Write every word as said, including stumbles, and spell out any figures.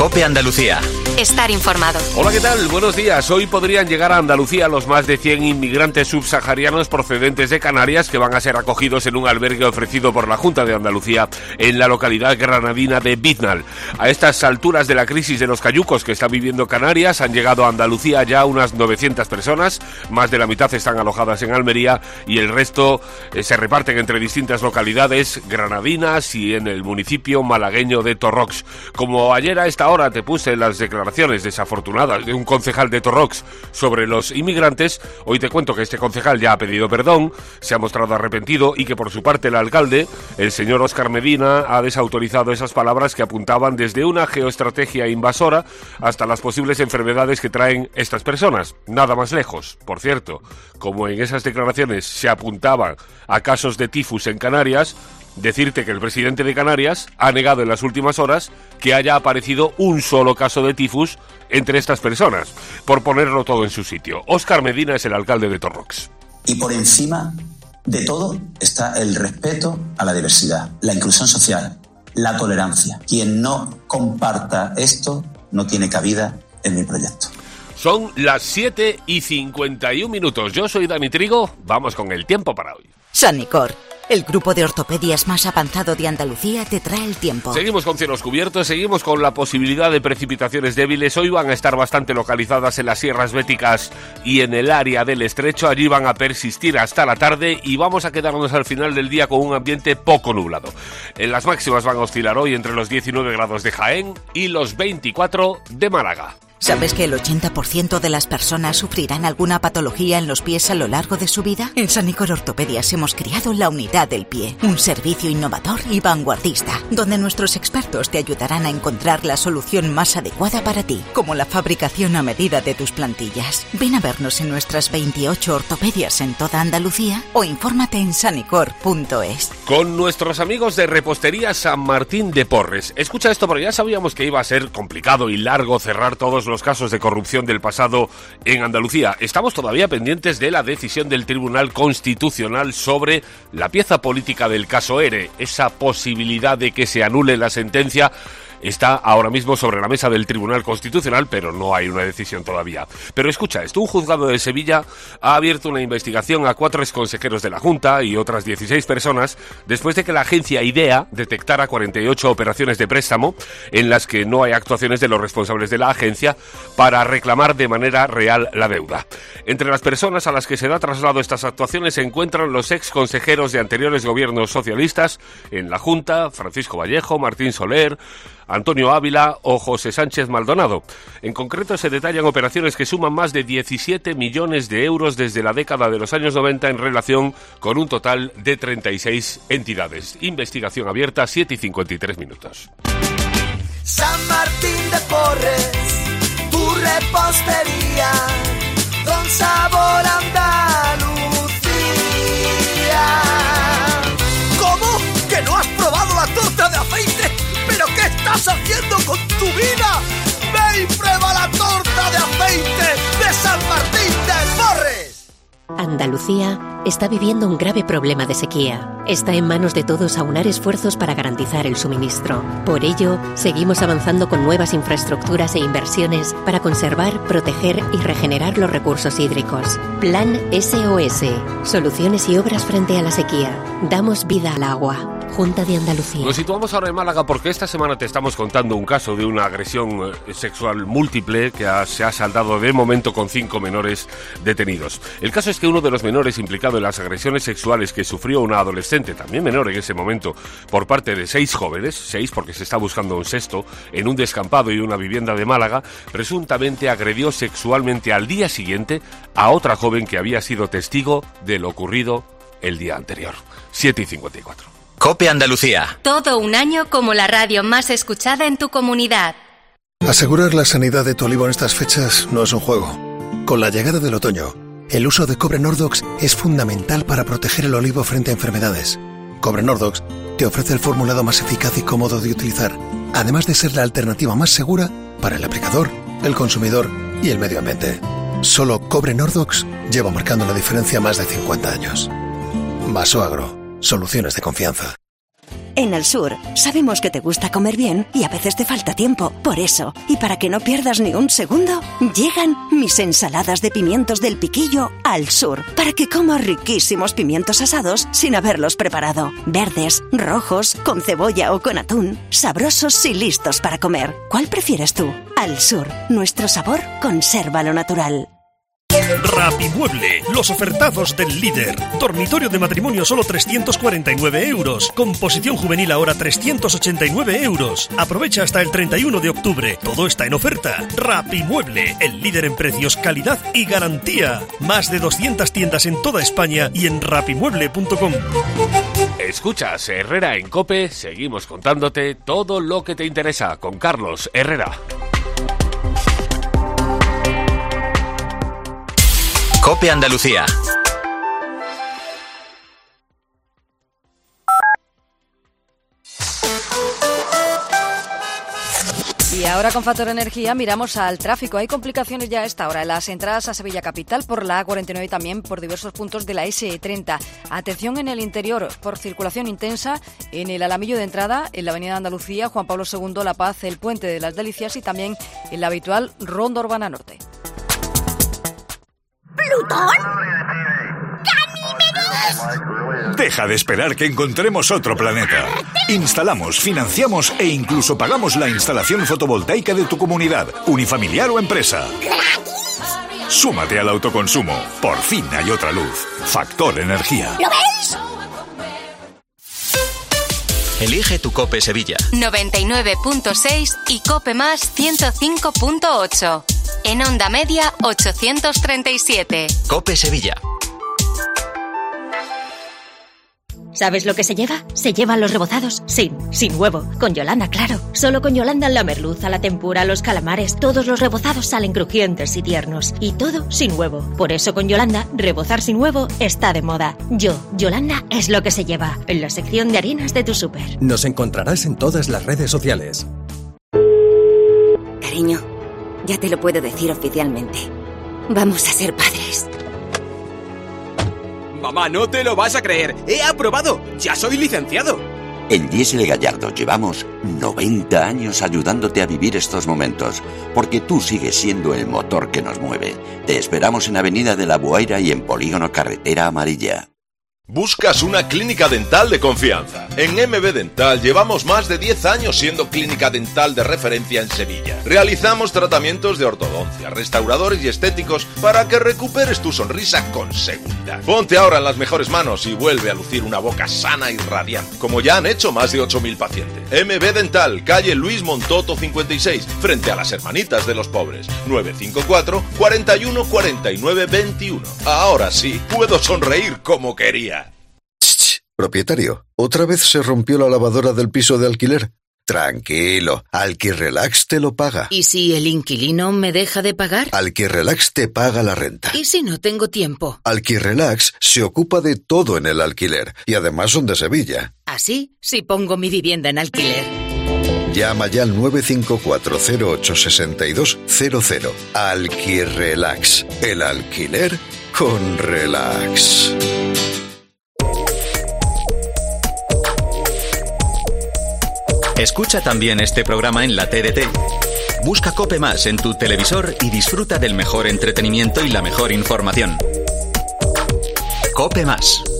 COPE Andalucía. Estar informado. Hola, ¿qué tal? Buenos días. Hoy podrían llegar a Andalucía los más de cien inmigrantes subsaharianos procedentes de Canarias que van a ser acogidos en un albergue ofrecido por la Junta de Andalucía en la localidad granadina de Biznal. A estas alturas de la crisis de los cayucos que está viviendo Canarias, han llegado a Andalucía ya unas novecientas personas. Más de la mitad están alojadas en Almería y el resto eh, se reparten entre distintas localidades granadinas y en el municipio malagueño de Torrox. Como ayer a esta hora te puse las declaraciones desafortunadas de un concejal de Torrox sobre los inmigrantes, hoy te cuento que este concejal ya ha pedido perdón, se ha mostrado arrepentido y que por su parte el alcalde, el señor Óscar Medina, ha desautorizado esas palabras que apuntaban desde una geoestrategia invasora hasta las posibles enfermedades que traen estas personas. Nada más lejos, por cierto, como en esas declaraciones se apuntaban a casos de tifus en Canarias, decirte que el presidente de Canarias ha negado en las últimas horas que haya aparecido un solo caso de tifus entre estas personas, por ponerlo todo en su sitio. Óscar Medina es el alcalde de Torrox. Y por encima de todo está el respeto a la diversidad, la inclusión social, la tolerancia. Quien no comparta esto no tiene cabida en mi proyecto. Son las siete y cincuenta y un minutos. Yo soy Dani Trigo. Vamos con el tiempo para hoy. Sanicor, el grupo de ortopedias más avanzado de Andalucía, te trae el tiempo. Seguimos con cielos cubiertos, seguimos con la posibilidad de precipitaciones débiles. Hoy van a estar bastante localizadas en las sierras béticas y en el área del Estrecho. Allí van a persistir hasta la tarde y vamos a quedarnos al final del día con un ambiente poco nublado. En las máximas van a oscilar hoy entre los diecinueve grados de Jaén y los veinticuatro de Málaga. ¿Sabes que el ochenta por ciento de las personas sufrirán alguna patología en los pies a lo largo de su vida? En Sanicor Ortopedias hemos creado la unidad del pie, un servicio innovador y vanguardista, donde nuestros expertos te ayudarán a encontrar la solución más adecuada para ti, como la fabricación a medida de tus plantillas. Ven a vernos en nuestras veintiocho ortopedias en toda Andalucía o infórmate en sanicor punto es. Con nuestros amigos de Repostería San Martín de Porres. Escucha esto, porque ya sabíamos que iba a ser complicado y largo cerrar todos los casos de corrupción del pasado en Andalucía. Estamos todavía pendientes de la decisión del Tribunal Constitucional sobre la pieza política del caso ERE. Esa posibilidad de que se anule la sentencia está ahora mismo sobre la mesa del Tribunal Constitucional, pero no hay una decisión todavía. Pero escucha esto, un juzgado de Sevilla ha abierto una investigación a cuatro exconsejeros de la Junta y otras dieciséis personas después de que la agencia IDEA detectara cuarenta y ocho operaciones de préstamo en las que no hay actuaciones de los responsables de la agencia para reclamar de manera real la deuda. Entre las personas a las que se da traslado estas actuaciones se encuentran los exconsejeros de anteriores gobiernos socialistas en la Junta, Francisco Vallejo, Martín Soler, Antonio Ávila o José Sánchez Maldonado. En concreto se detallan operaciones que suman más de diecisiete millones de euros desde la década de los años noventa en relación con un total de treinta y seis entidades. Investigación abierta, siete y cincuenta y tres minutos. San Martín de Porres, tu repostería, con sabor a Andalucía. ¿Cómo? ¿Que no has probado la torta de aceite? ¿Pero qué estás haciendo con tu vida? Ve y prueba la torta de aceite de San Martín de Porres. Andalucía está viviendo un grave problema de sequía. Está en manos de todos aunar esfuerzos para garantizar el suministro. Por ello, seguimos avanzando con nuevas infraestructuras e inversiones para conservar, proteger y regenerar los recursos hídricos. Plan S O S. Soluciones y obras frente a la sequía. Damos vida al agua. Junta de Andalucía. Nos situamos ahora en Málaga porque esta semana te estamos contando un caso de una agresión sexual múltiple que ha, se ha saldado de momento con cinco menores detenidos. El caso es que uno de los menores implicado en las agresiones sexuales que sufrió una adolescente, también menor en ese momento, por parte de seis jóvenes, seis porque se está buscando un sexto, en un descampado y una vivienda de Málaga, presuntamente agredió sexualmente al día siguiente a otra joven que había sido testigo de lo ocurrido el día anterior. siete y cincuenta y cuatro. COPE Andalucía. Todo un año como la radio más escuchada en tu comunidad. Asegurar la sanidad de tu olivo en estas fechas no es un juego. Con la llegada del otoño, el uso de cobre Nordox es fundamental para proteger el olivo frente a enfermedades. Cobre Nordox te ofrece el formulado más eficaz y cómodo de utilizar, además de ser la alternativa más segura para el aplicador, el consumidor y el medio ambiente. Solo Cobre Nordox lleva marcando la diferencia más de cincuenta años. Vaso Agro. Soluciones de confianza. En Alsur sabemos que te gusta comer bien y a veces te falta tiempo. Por eso, y para que no pierdas ni un segundo, llegan mis ensaladas de pimientos del Piquillo al Sur, para que comas riquísimos pimientos asados sin haberlos preparado. Verdes, rojos, con cebolla o con atún, sabrosos y listos para comer. ¿Cuál prefieres tú? Al Sur, nuestro sabor conserva lo natural. Rapimueble, los ofertados del líder. Dormitorio de matrimonio solo trescientos cuarenta y nueve euros. Composición juvenil ahora trescientos ochenta y nueve euros. Aprovecha hasta el treinta y uno de octubre. Todo está en oferta. Rapimueble, el líder en precios, calidad y garantía. Más de doscientas tiendas en toda España y en rapimueble punto com. Escuchas Herrera en COPE. Seguimos contándote todo lo que te interesa con Carlos Herrera. COPE Andalucía. Y ahora con Factor Energía miramos al tráfico. Hay complicaciones ya a esta hora en las entradas a Sevilla Capital por la A cuarenta y nueve y también por diversos puntos de la ese treinta. Atención en el interior por circulación intensa en el Alamillo de entrada, en la Avenida Andalucía, Juan Pablo segundo, La Paz, el Puente de las Delicias y también en la habitual Ronda Urbana Norte. ¿Plutón? ¡Ganímedes! Deja de esperar que encontremos otro planeta. Instalamos, financiamos e incluso pagamos la instalación fotovoltaica de tu comunidad, unifamiliar o empresa. Súmate al autoconsumo. Por fin hay otra luz. Factor Energía. ¿Lo veis? Elige tu COPE Sevilla. noventa y nueve punto seis y COPE Más ciento cinco punto ocho. En onda media ochocientos treinta y siete. COPE Sevilla. ¿Sabes lo que se lleva? Se llevan los rebozados sin, sin huevo. Con Yolanda, claro. Solo con Yolanda la merluza, la tempura, los calamares, todos los rebozados salen crujientes y tiernos. Y todo sin huevo. Por eso con Yolanda, rebozar sin huevo está de moda. Yo, Yolanda, es lo que se lleva. En la sección de harinas de tu súper. Nos encontrarás en todas las redes sociales. Cariño, ya te lo puedo decir oficialmente. Vamos a ser padres. Mamá, no te lo vas a creer. ¡He aprobado! ¡Ya soy licenciado! En Diesel Gallardo llevamos noventa años ayudándote a vivir estos momentos, porque tú sigues siendo el motor que nos mueve. Te esperamos en Avenida de la Buaira y en Polígono Carretera Amarilla. ¿Buscas una clínica dental de confianza? En M B Dental llevamos más de diez años siendo clínica dental de referencia en Sevilla. Realizamos tratamientos de ortodoncia, restauradores y estéticos para que recuperes tu sonrisa con seguridad. Ponte ahora en las mejores manos y vuelve a lucir una boca sana y radiante, como ya han hecho más de ocho mil pacientes. M B Dental, calle Luis Montoto cincuenta y seis, frente a las Hermanitas de los Pobres. nueve cinco cuatro, cuarenta y uno, cuarenta y nueve, veintiuno. Ahora sí, puedo sonreír como quería. Propietario, ¿otra vez se rompió la lavadora del piso de alquiler? Tranquilo, Alquirrelax te lo paga. ¿Y si el inquilino me deja de pagar? Alquirrelax te paga la renta. ¿Y si no tengo tiempo? Alquirrelax se ocupa de todo en el alquiler y además son de Sevilla. Así, si pongo mi vivienda en alquiler. Llama ya al nueve cinco cuatro cero ocho seis dos cero cero. Alquirrelax, el alquiler con relax. Escucha también este programa en la T D T. Busca COPE Más en tu televisor y disfruta del mejor entretenimiento y la mejor información. COPE Más.